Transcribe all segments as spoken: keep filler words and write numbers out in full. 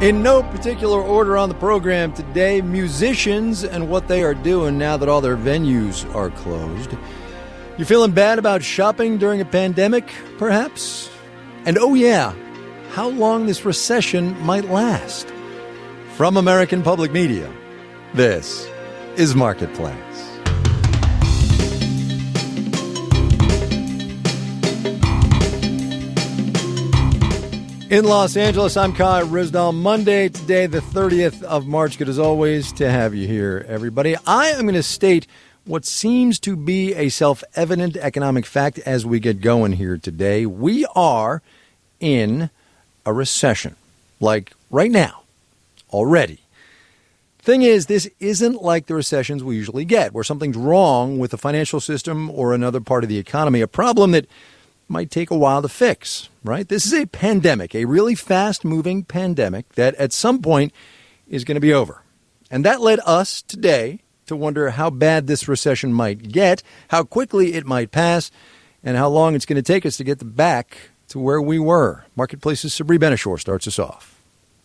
In no particular order on the program today, musicians and what they are doing now that all their venues are closed. You feeling bad about shopping during a pandemic, perhaps? And oh yeah, how long this recession might last. From American Public Media, this is Marketplace. In Los Angeles, I'm Kai Ryssdal. Monday, today, the thirtieth of March. Good as always to have you here, everybody. I am going to state what seems to be a self-evident economic fact as we get going here today. We are in a recession, like right now, already. Thing is, this isn't like the recessions we usually get, where something's wrong with the financial system or another part of the economy, a problem that might take a while to fix, right? This is a pandemic, a really fast-moving pandemic that at some point is going to be over. And that led us today to wonder how bad this recession might get, how quickly it might pass, and how long it's going to take us to get back to where we were. Marketplace's Sabri Ben-Achour starts us off.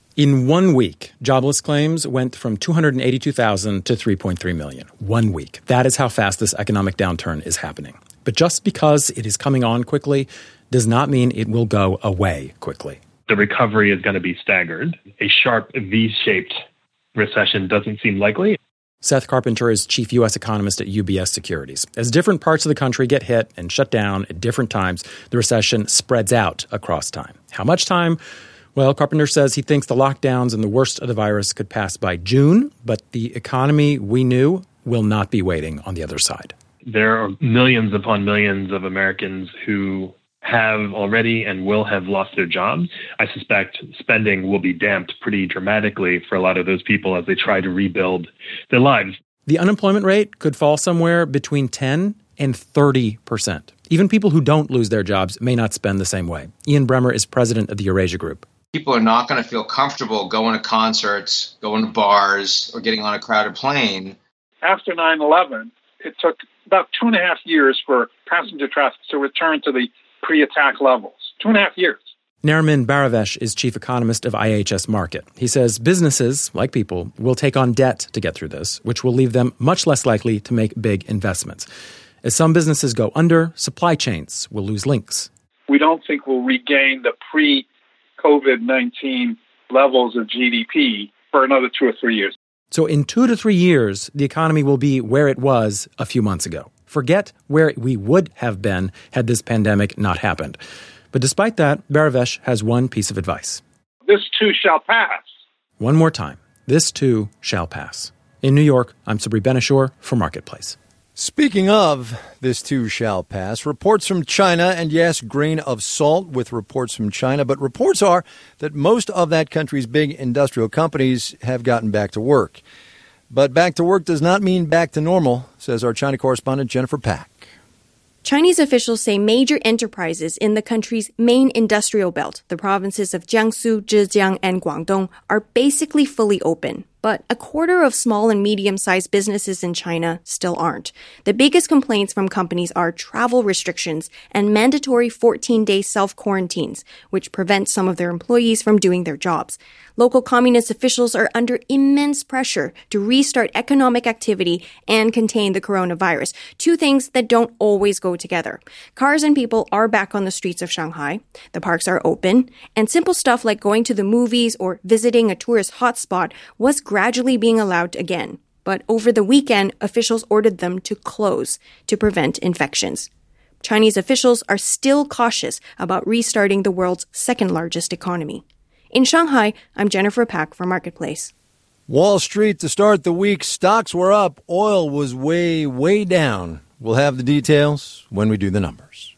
In one week, jobless claims went from two hundred eighty-two thousand to three point three million. One week. That is how fast this economic downturn is happening. But just because it is coming on quickly does not mean it will go away quickly. The recovery is going to be staggered. A sharp V-shaped recession doesn't seem likely. Seth Carpenter is chief U S economist at U B S Securities. As different parts of the country get hit and shut down at different times, the recession spreads out across time. How much time? Well, Carpenter says he thinks the lockdowns and the worst of the virus could pass by June, but the economy we knew will not be waiting on the other side. There are millions upon millions of Americans who have already and will have lost their jobs. I suspect spending will be damped pretty dramatically for a lot of those people as they try to rebuild their lives. The unemployment rate could fall somewhere between ten and thirty percent. Even people who don't lose their jobs may not spend the same way. Ian Bremmer is president of the Eurasia Group. People are not going to feel comfortable going to concerts, going to bars, or getting on a crowded plane. After nine eleven, it took about two and a half years for passenger traffic to return to the pre-attack levels. Two and a half years. Nariman Baravesh is chief economist of I H S Markit. He says businesses, like people, will take on debt to get through this, which will leave them much less likely to make big investments. As some businesses go under, supply chains will lose links. We don't think we'll regain the pre-COVID nineteen levels of G D P for another two or three years. So in two to three years, the economy will be where it was a few months ago. Forget where we would have been had this pandemic not happened. But despite that, Baravesh has one piece of advice. This too shall pass. One more time. This too shall pass. In New York, I'm Sabri Ben-Achour for Marketplace. Speaking of this too shall pass, reports from China, and yes, grain of salt with reports from China, but reports are that most of that country's big industrial companies have gotten back to work. But back to work does not mean back to normal, says our China correspondent Jennifer Pack. Chinese officials say major enterprises in the country's main industrial belt, the provinces of Jiangsu, Zhejiang, and Guangdong, are basically fully open. But a quarter of small and medium-sized businesses in China still aren't. The biggest complaints from companies are travel restrictions and mandatory fourteen-day self-quarantines, which prevent some of their employees from doing their jobs. Local communist officials are under immense pressure to restart economic activity and contain the coronavirus, two things that don't always go together. Cars and people are back on the streets of Shanghai, the parks are open, and simple stuff like going to the movies or visiting a tourist hotspot was gradually being allowed again. But over the weekend, officials ordered them to close to prevent infections. Chinese officials are still cautious about restarting the world's second largest economy. In Shanghai, I'm Jennifer Pack for Marketplace. Wall Street to start the week. Stocks were up. Oil was way, way down. We'll have the details when we do the numbers.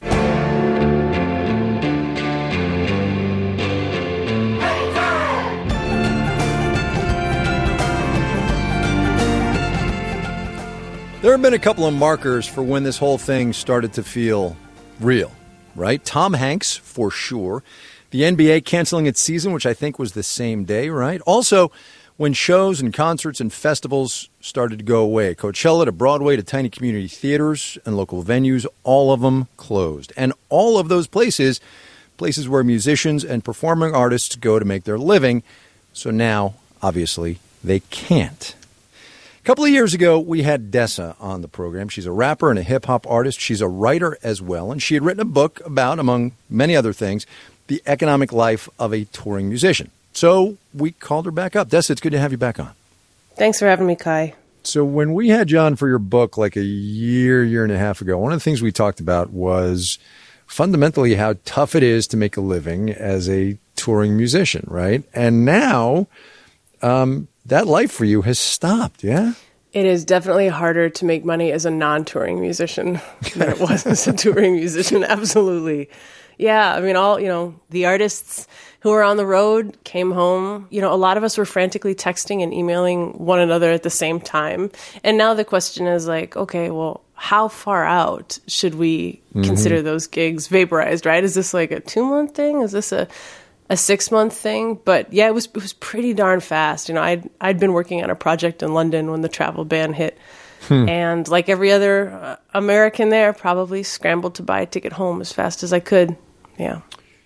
There have been a couple of markers for when this whole thing started to feel real, right? Tom Hanks, for sure. The N B A canceling its season, which I think was the same day, right? Also, when shows and concerts and festivals started to go away. Coachella to Broadway to tiny community theaters and local venues, all of them closed. And all of those places, places where musicians and performing artists go to make their living, So now, obviously, they can't. A couple of years ago, we had Dessa on the program. She's a rapper and a hip-hop artist. She's a writer as well, and she had written a book about, among many other things, the economic life of a touring musician. So we called her back up. Dessa, it's good to have you back on. Thanks for having me, Kai. So when we had you on for your book like a year, year and a half ago, one of the things we talked about was fundamentally how tough it is to make a living as a touring musician, right? And now um, that life for you has stopped, yeah? It is definitely harder to make money as a non-touring musician than it was as a touring musician, absolutely. Yeah, I mean, all, you know, the artists who were on the road came home. You know, a lot of us were frantically texting and emailing one another at the same time. And now the question is like, okay, well, how far out should we mm-hmm. consider those gigs vaporized, right? Is this like a two-month thing? Is this a a six-month thing? But yeah, it was it was pretty darn fast. You know, I'd, I'd been working on a project in London when the travel ban hit. Hmm. And like every other uh, American there, probably scrambled to buy a ticket home as fast as I could. Yeah.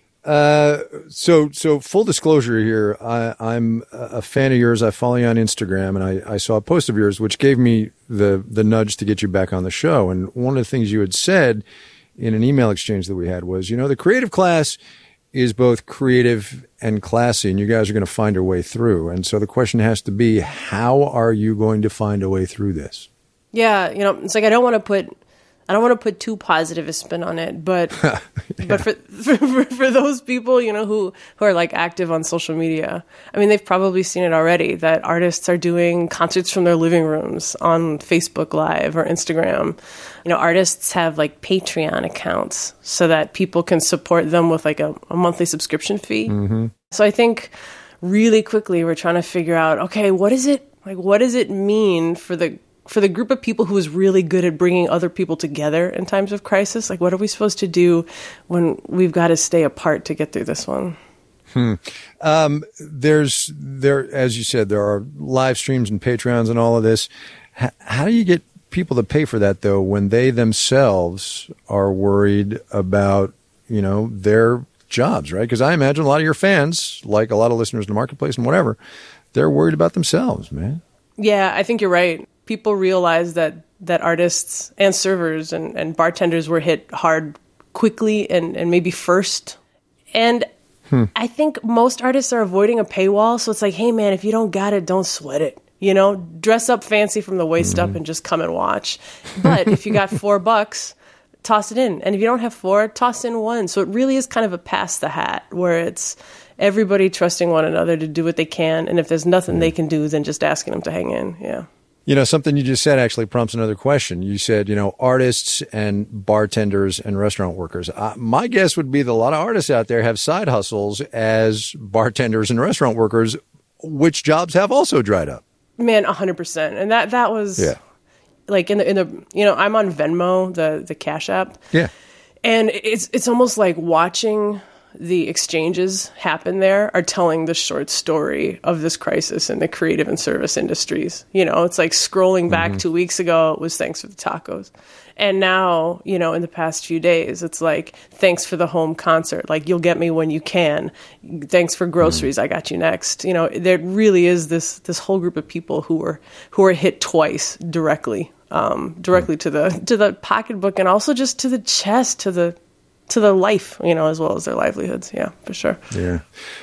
Uh, so, so full disclosure here, I, I'm a fan of yours. I follow you on Instagram, and I, I saw a post of yours, which gave me the, the nudge to get you back on the show. And one of the things you had said in an email exchange that we had was, you know, the creative class is both creative and classy, and you guys are going to find your way through. And so the question has to be, how are you going to find a way through this? Yeah, you know, it's like I don't want to put I don't want to put too positive a spin on it, but yeah. but for, for for those people, you know, who who are like active on social media, I mean, they've probably seen it already that artists are doing concerts from their living rooms on Facebook Live or Instagram. You know, artists have like Patreon accounts so that people can support them with like a, a monthly subscription fee. Mm-hmm. So I think really quickly we're trying to figure out, okay, what is it like? What does it mean for the for the group of people who is really good at bringing other people together in times of crisis? Like, what are we supposed to do when we've got to stay apart to get through this one? Hmm. Um, there's there, as you said, there are live streams and Patreons and all of this. H- how do you get people to pay for that though, when they themselves are worried about, you know, their jobs, right? Because I imagine a lot of your fans, like a lot of listeners in the marketplace and whatever, they're worried about themselves, man. Yeah, I think you're right. People realize that that artists and servers and, and bartenders were hit hard quickly and, and maybe first. And hmm. I think most artists are avoiding a paywall. So it's like, hey, man, if you don't got it, don't sweat it. You know, dress up fancy from the waist mm-hmm. up and just come and watch. But if you got four bucks, toss it in. And if you don't have four, toss in one. So it really is kind of a pass the hat where it's everybody trusting one another to do what they can. And if there's nothing mm-hmm. they can do, then just asking them to hang in. Yeah. You know, something you just said actually prompts another question. You said, you know, artists and bartenders and restaurant workers. Uh, my guess would be that a lot of artists out there have side hustles as bartenders and restaurant workers, which jobs have also dried up. Man, one hundred percent. And that, that was yeah. like in the, in the, you know, I'm on Venmo, the, the Cash App. Yeah. And it's, it's almost like watching the exchanges happen there are telling the short story of this crisis in the creative and service industries. You know, it's like scrolling back mm-hmm. two weeks ago, it was thanks for the tacos. And now, you know, in the past few days, it's like, thanks for the home concert. Like, you'll get me when you can. Thanks for groceries. Mm-hmm. I got you next. You know, there really is this this whole group of people who were who were hit twice directly, um, directly mm-hmm. to the to the pocketbook and also just to the chest, to the to the life, you know, as well as their livelihoods. Yeah, for sure. Yeah.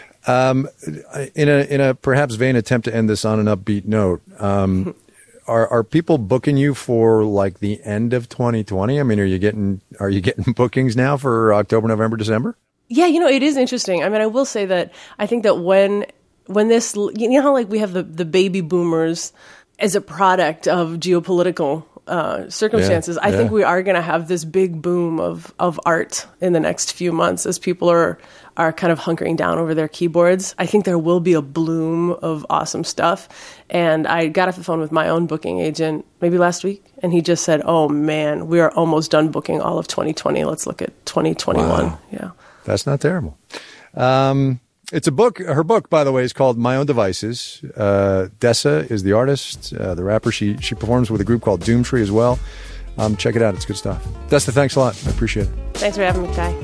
Um, in a in a perhaps vain attempt to end this on an upbeat note, um, are are people booking you for like the end of twenty twenty? I mean, are you getting are you getting bookings now for October, November, December? Yeah, you know, it is interesting. I mean, I will say that I think that when when this, you know, how like we have the the baby boomers as a product of geopolitical Uh, circumstances, yeah, I yeah. think we are going to have this big boom of, of art in the next few months as people are are kind of hunkering down over their keyboards. I think there will be a bloom of awesome stuff. And I got off the phone with my own booking agent maybe last week, and he just said, oh man, we are almost done booking all of twenty twenty. Let's look at twenty twenty-one. Wow. Yeah. That's not terrible. Um, It's a book. Her book, by the way, is called My Own Devices. Uh, Dessa is the artist, uh, the rapper. She she performs with a group called Doomtree as well. Um, check it out. It's good stuff. Dessa, thanks a lot. I appreciate it. Thanks for having me, Kai.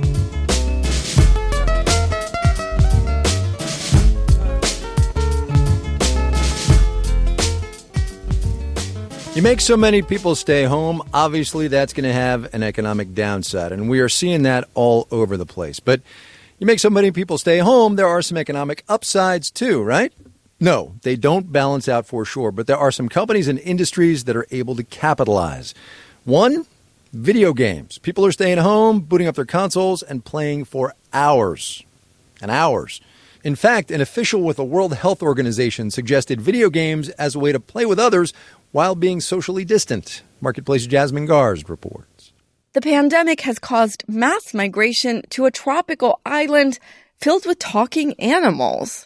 You make so many people stay home, obviously that's going to have an economic downside, and we are seeing that all over the place. But you make so many people stay home, there are some economic upsides too, right? No, they don't balance out for sure, but there are some companies and industries that are able to capitalize. One, video games. People are staying home, booting up their consoles, and playing for hours and hours. In fact, an official with the World Health Organization suggested video games as a way to play with others while being socially distant. Marketplace's Jasmine Garsd reports. The pandemic has caused mass migration to a tropical island filled with talking animals.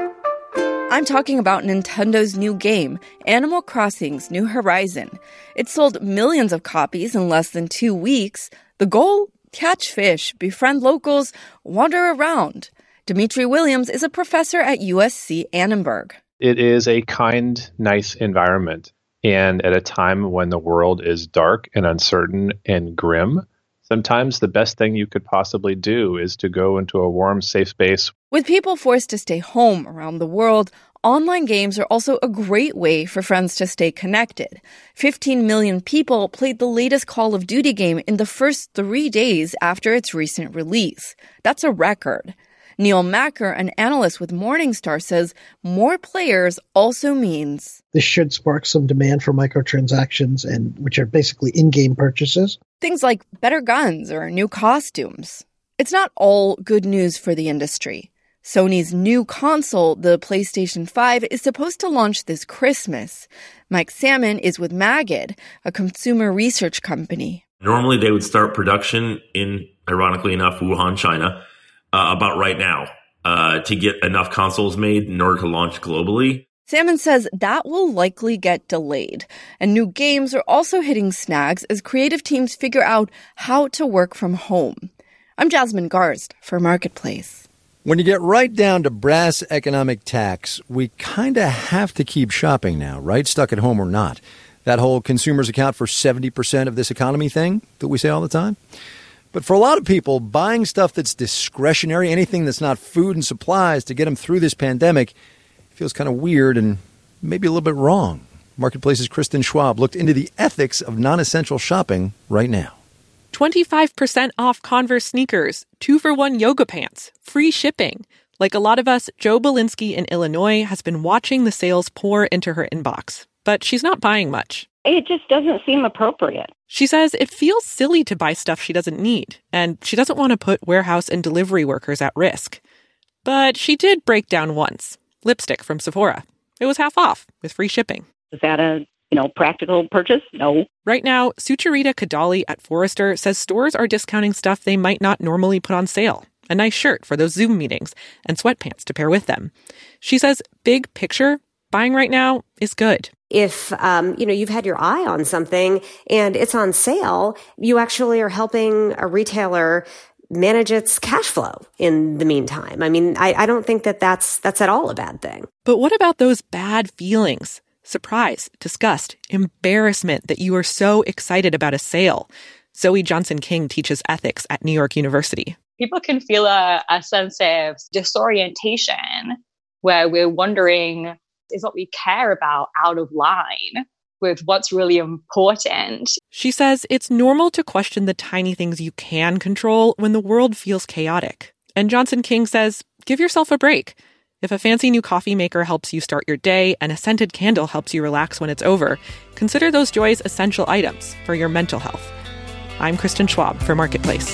I'm talking about Nintendo's new game, Animal Crossing's New Horizon. It sold millions of copies in less than two weeks. The goal? Catch fish, befriend locals, wander around. Dimitri Williams is a professor at U S C Annenberg. It is a kind, nice environment. And at a time when the world is dark and uncertain and grim, sometimes the best thing you could possibly do is to go into a warm, safe space. With people forced to stay home around the world, online games are also a great way for friends to stay connected. fifteen million people played the latest Call of Duty game in the first three days after its recent release. That's a record. Neil Macker, an analyst with Morningstar, says more players also means this should spark some demand for microtransactions, and which are basically in-game purchases. Things like better guns or new costumes. It's not all good news for the industry. Sony's new console, the PlayStation five, is supposed to launch this Christmas. Mike Salmon is with Magid, a consumer research company. Normally they would start production in, ironically enough, Wuhan, China. Uh, about right now, uh, to get enough consoles made in order to launch globally. Salmon says that will likely get delayed, and new games are also hitting snags as creative teams figure out how to work from home. I'm Jasmine Garsd for Marketplace. When you get right down to brass economic tax, we kind of have to keep shopping now, right? Stuck at home or not. That whole consumers account for seventy percent of this economy thing that we say all the time. But for a lot of people, buying stuff that's discretionary, anything that's not food and supplies to get them through this pandemic, feels kind of weird and maybe a little bit wrong. Marketplace's Kristen Schwab looked into the ethics of non-essential shopping right now. twenty-five percent off Converse sneakers, two for one yoga pants, free shipping. Like a lot of us, Jo Belinsky in Illinois has been watching the sales pour into her inbox. But she's not buying much. It just doesn't seem appropriate. She says it feels silly to buy stuff she doesn't need, and she doesn't want to put warehouse and delivery workers at risk. But she did break down once. Lipstick from Sephora. It was half off with free shipping. Is that a, you know, practical purchase? No. Right now, Sucharita Kadali at Forrester says stores are discounting stuff they might not normally put on sale. A nice shirt for those Zoom meetings and sweatpants to pair with them. She says big picture, buying right now is good. If, um, you know, you've had your eye on something and it's on sale, you actually are helping a retailer manage its cash flow in the meantime. I mean, I, I don't think that that's, that's at all a bad thing. But what about those bad feelings? Surprise, disgust, embarrassment that you are so excited about a sale. Zoe Johnson-King teaches ethics at New York University. People can feel a, a sense of disorientation where we're wondering, is what we care about out of line with what's really important? She says it's normal to question the tiny things you can control when the world feels chaotic. And Johnson-King says, give yourself a break. If a fancy new coffee maker helps you start your day and a scented candle helps you relax when it's over, consider those joys essential items for your mental health. I'm Kristen Schwab for Marketplace.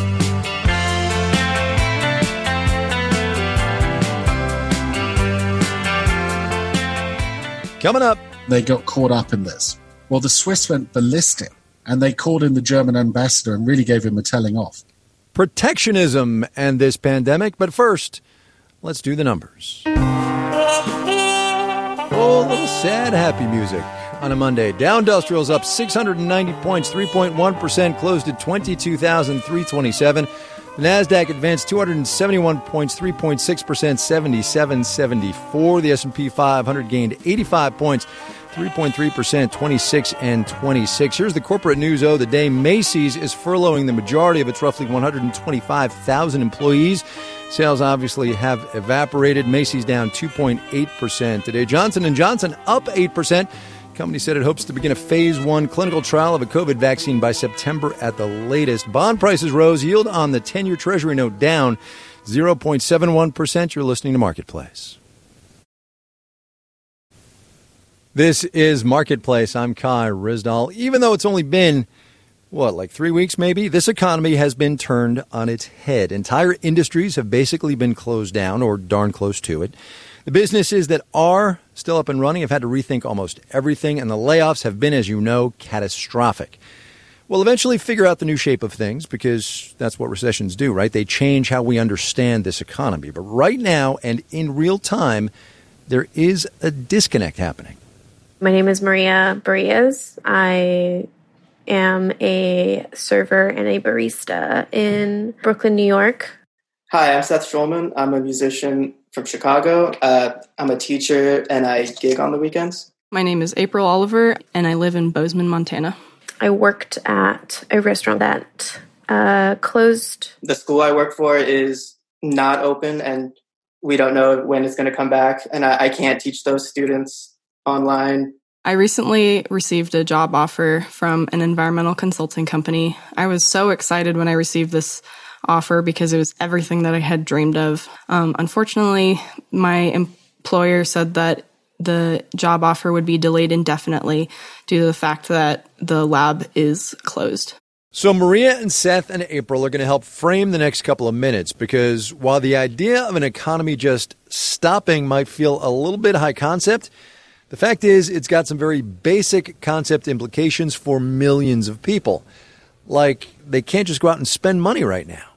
Coming up. They got caught up in this. Well, the Swiss went ballistic, and they called in the German ambassador and really gave him a telling off. Protectionism and this pandemic. But first, let's do the numbers. Oh, a little sad, happy music on a Monday. Dow Industrial's up six hundred ninety points, three point one percent, closed at twenty-two thousand three hundred twenty-seven. The NASDAQ advanced two hundred seventy-one points, three point six percent, seventy-seven seventy-four. The S and P five hundred gained eighty-five points, three point three percent, twenty-six and twenty-six. Here's the corporate news of the day. Macy's is furloughing the majority of its roughly one hundred twenty-five thousand employees. Sales obviously have evaporated. Macy's down two point eight percent today. Johnson and Johnson up eight percent. The company said it hopes to begin a phase one clinical trial of a COVID vaccine by September at the latest. Bond prices rose, yield on the ten-year Treasury note down zero point seven one percent. You're listening to Marketplace. This is Marketplace. I'm Kai Ryssdal. Even though it's only been, what, like three weeks maybe, this economy has been turned on its head. Entire industries have basically been closed down or darn close to it. The businesses that are still up and running have had to rethink almost everything, and the layoffs have been, as you know, catastrophic. We'll eventually figure out the new shape of things because that's what recessions do, right? They change how we understand this economy. But right now and in real time, there is a disconnect happening. My name is Maria Barillas. I am a server and a barista in Brooklyn, New York. Hi, I'm Seth Schulman. I'm a musician from Chicago. Uh, I'm a teacher and I gig on the weekends. My name is April Oliver and I live in Bozeman, Montana. I worked at a restaurant that uh, closed. The school I work for is not open and we don't know when it's going to come back. And I, I can't teach those students online. I recently received a job offer from an environmental consulting company. I was so excited when I received this offer because it was everything that I had dreamed of. Um, unfortunately, my employer said that the job offer would be delayed indefinitely due to the fact that the lab is closed. So Maria and Seth and April are going to help frame the next couple of minutes because while the idea of an economy just stopping might feel a little bit high concept, the fact is it's got some very basic concept implications for millions of people. Like they can't just go out and spend money right now.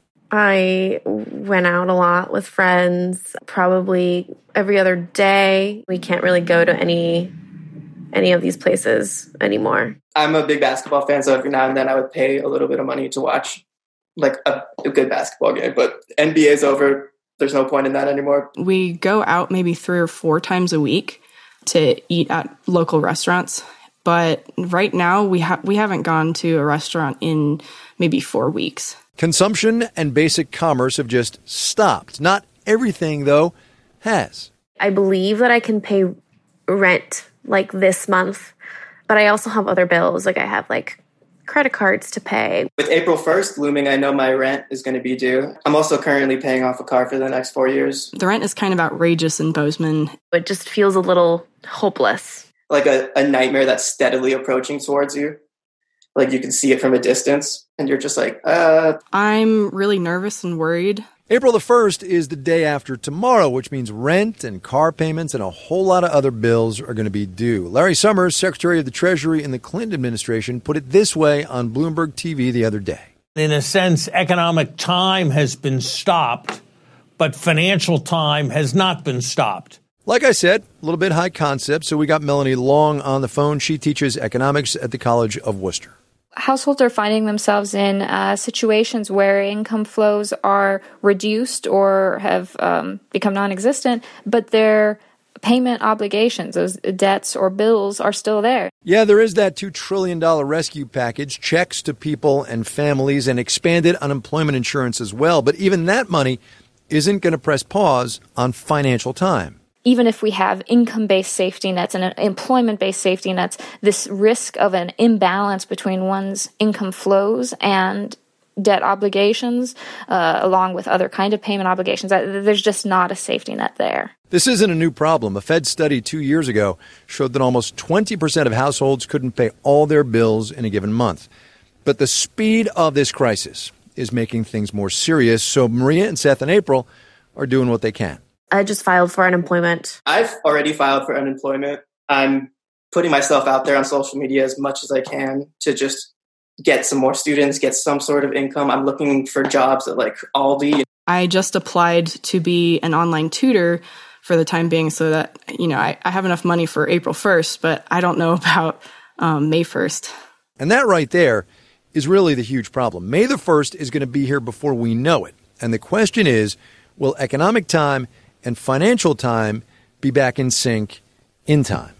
I went out a lot with friends, probably every other day. We can't really go to any any of these places anymore. I'm a big basketball fan, so every now and then I would pay a little bit of money to watch like a, a good basketball game. But N B A's over. There's no point in that anymore. We go out maybe three or four times a week to eat at local restaurants. But right now, we, ha- we haven't gone to a restaurant in maybe four weeks. Consumption and basic commerce have just stopped. Not everything, though, has. I believe that I can pay rent like this month, but I also have other bills. Like I have like credit cards to pay. With April first looming, I know my rent is going to be due. I'm also currently paying off a car for the next four years. The rent is kind of outrageous in Bozeman. It just feels a little hopeless. Like a, a nightmare that's steadily approaching towards you. Like you can see it from a distance and you're just like, uh. I'm really nervous and worried. April the first is the day after tomorrow, which means rent and car payments and a whole lot of other bills are going to be due. Larry Summers, Secretary of the Treasury in the Clinton administration, put it this way on Bloomberg T V the other day. In a sense, economic time has been stopped, but financial time has not been stopped. Like I said, a little bit high concept, so we got Melanie Long on the phone. She teaches economics at the College of Worcester. Households are finding themselves in uh, situations where income flows are reduced or have um, become non-existent, but their payment obligations, those debts or bills, are still there. Yeah, there is that two trillion dollars rescue package, checks to people and families, and expanded unemployment insurance as well. But even that money isn't going to press pause on financial time. Even if we have income-based safety nets and employment-based safety nets, this risk of an imbalance between one's income flows and debt obligations, uh, along with other kind of payment obligations, there's just not a safety net there. This isn't a new problem. A Fed study two years ago showed that almost twenty percent of households couldn't pay all their bills in a given month. But the speed of this crisis is making things more serious, so Maria and Seth and April are doing what they can. I just filed for unemployment. I've already filed for unemployment. I'm putting myself out there on social media as much as I can to just get some more students, get some sort of income. I'm looking for jobs at like Aldi. I just applied to be an online tutor for the time being so that, you know, I, I have enough money for April first, but I don't know about um, May first. And that right there is really the huge problem. May the first is going to be here before we know it. And the question is, will economic time and financial time be back in sync in time?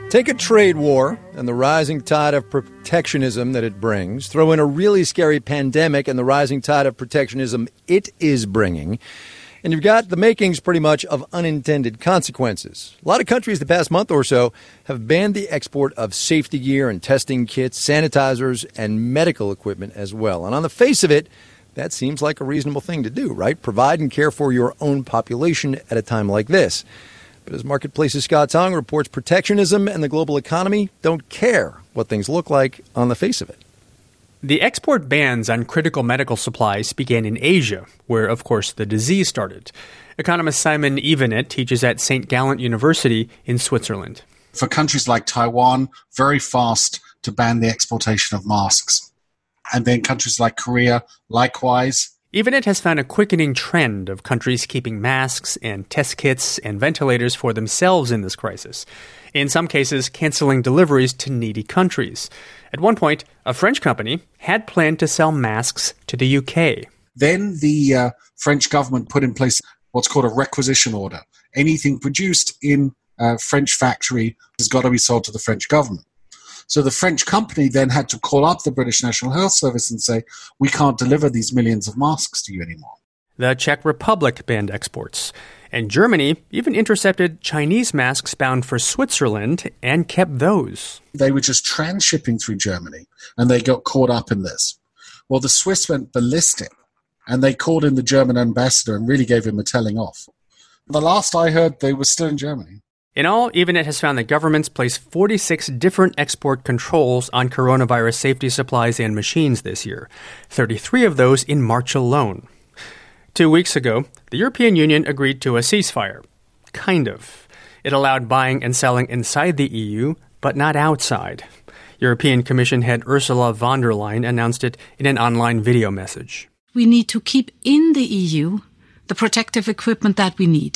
Take a trade war and the rising tide of protectionism that it brings. Throw in a really scary pandemic and the rising tide of protectionism it is bringing. And you've got the makings pretty much of unintended consequences. A lot of countries the past month or so have banned the export of safety gear and testing kits, sanitizers, and medical equipment as well. And on the face of it, that seems like a reasonable thing to do, right? Provide and care for your own population at a time like this. But as Marketplace's Scott Tong reports, protectionism and the global economy don't care what things look like on the face of it. The export bans on critical medical supplies began in Asia, where, of course, the disease started. Economist Simon Evenet teaches at Saint Gallen University in Switzerland. For countries like Taiwan, very fast to ban the exportation of masks. And then countries like Korea, likewise. Evenet has found a quickening trend of countries keeping masks and test kits and ventilators for themselves in this crisis. In some cases, canceling deliveries to needy countries. At one point, a French company had planned to sell masks to the U K. Then the uh, French government put in place what's called a requisition order. Anything produced in a French factory has got to be sold to the French government. So the French company then had to call up the British National Health Service and say, we can't deliver these millions of masks to you anymore. The Czech Republic banned exports. And Germany even intercepted Chinese masks bound for Switzerland and kept those. They were just transshipping through Germany, and they got caught up in this. Well, the Swiss went ballistic, and they called in the German ambassador and really gave him a telling off. The last I heard, they were still in Germany. In all, Evenet has found that governments place forty-six different export controls on coronavirus safety supplies and machines this year, thirty-three of those in March alone. Two weeks ago, the European Union agreed to a ceasefire. Kind of. It allowed buying and selling inside the E U, but not outside. European Commission head Ursula von der Leyen announced it in an online video message. We need to keep in the E U the protective equipment that we need.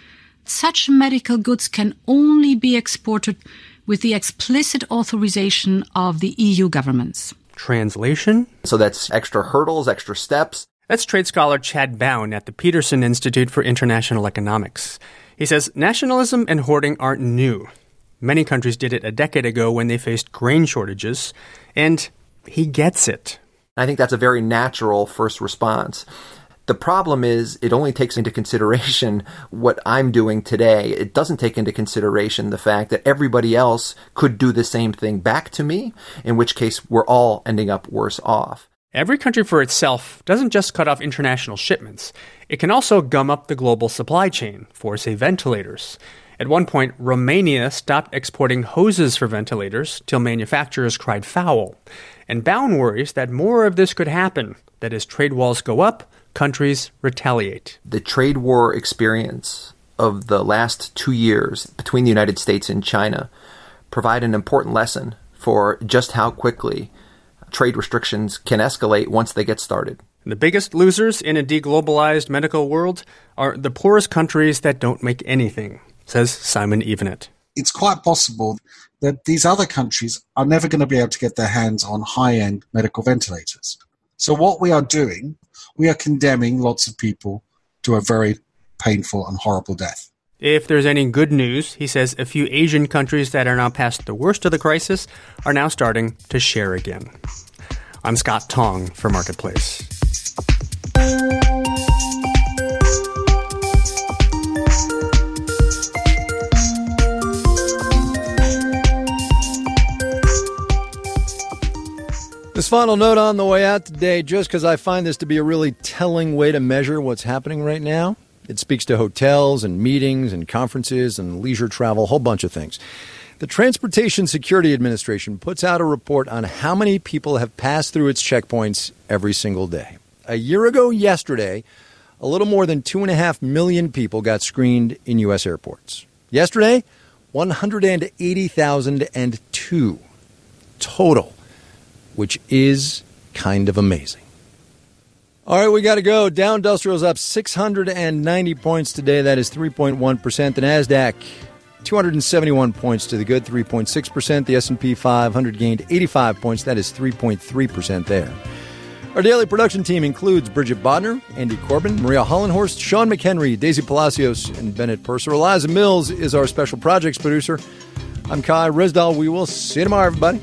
Such medical goods can only be exported with the explicit authorization of the E U governments. Translation? So that's extra hurdles, extra steps. That's trade scholar Chad Bown at the Peterson Institute for International Economics. He says nationalism and hoarding aren't new. Many countries did it a decade ago when they faced grain shortages, and he gets it. I think that's a very natural first response. The problem is it only takes into consideration what I'm doing today. It doesn't take into consideration the fact that everybody else could do the same thing back to me, in which case we're all ending up worse off. Every country for itself doesn't just cut off international shipments. It can also gum up the global supply chain for, say, ventilators. At one point, Romania stopped exporting hoses for ventilators till manufacturers cried foul. And Bown worries that more of this could happen, that as trade walls go up, countries retaliate. The trade war experience of the last two years between the United States and China provide an important lesson for just how quickly trade restrictions can escalate once they get started. The biggest losers in a deglobalized medical world are the poorest countries that don't make anything, says Simon Evenet. It's quite possible that these other countries are never going to be able to get their hands on high-end medical ventilators. So what we are doing, we are condemning lots of people to a very painful and horrible death. If there's any good news, he says a few Asian countries that are now past the worst of the crisis are now starting to share again. I'm Scott Tong for Marketplace. This final note on the way out today, just because I find this to be a really telling way to measure what's happening right now. It speaks to hotels and meetings and conferences and leisure travel, a whole bunch of things. The Transportation Security Administration puts out a report on how many people have passed through its checkpoints every single day. A year ago yesterday, a little more than two and a half million people got screened in U S airports. Yesterday, one hundred eighty thousand two total, which is kind of amazing. All right, we got to go. Dow Industrial's up six hundred ninety points today. That is three point one percent. The NASDAQ, two hundred seventy-one points to the good, three point six percent. The S and P five hundred gained eighty-five points. That is three point three percent there. Our daily production team includes Bridget Bodner, Andy Corbin, Maria Hollenhorst, Sean McHenry, Daisy Palacios, and Bennett Purser. Eliza Mills is our special projects producer. I'm Kai Ryssdal. We will see you tomorrow, everybody.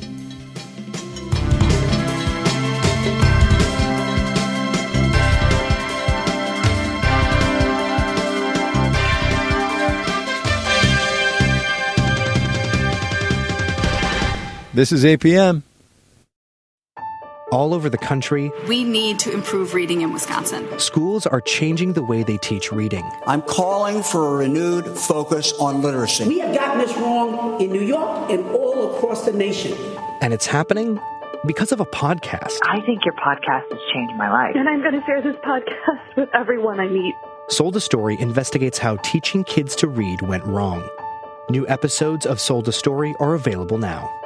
This is A P M. All over the country, we need to improve reading in Wisconsin. Schools are changing the way they teach reading. I'm calling for a renewed focus on literacy. We have gotten this wrong in New York and all across the nation. And it's happening because of a podcast. I think your podcast has changed my life. And I'm going to share this podcast with everyone I meet. Sold a Story investigates how teaching kids to read went wrong. New episodes of Sold a Story are available now.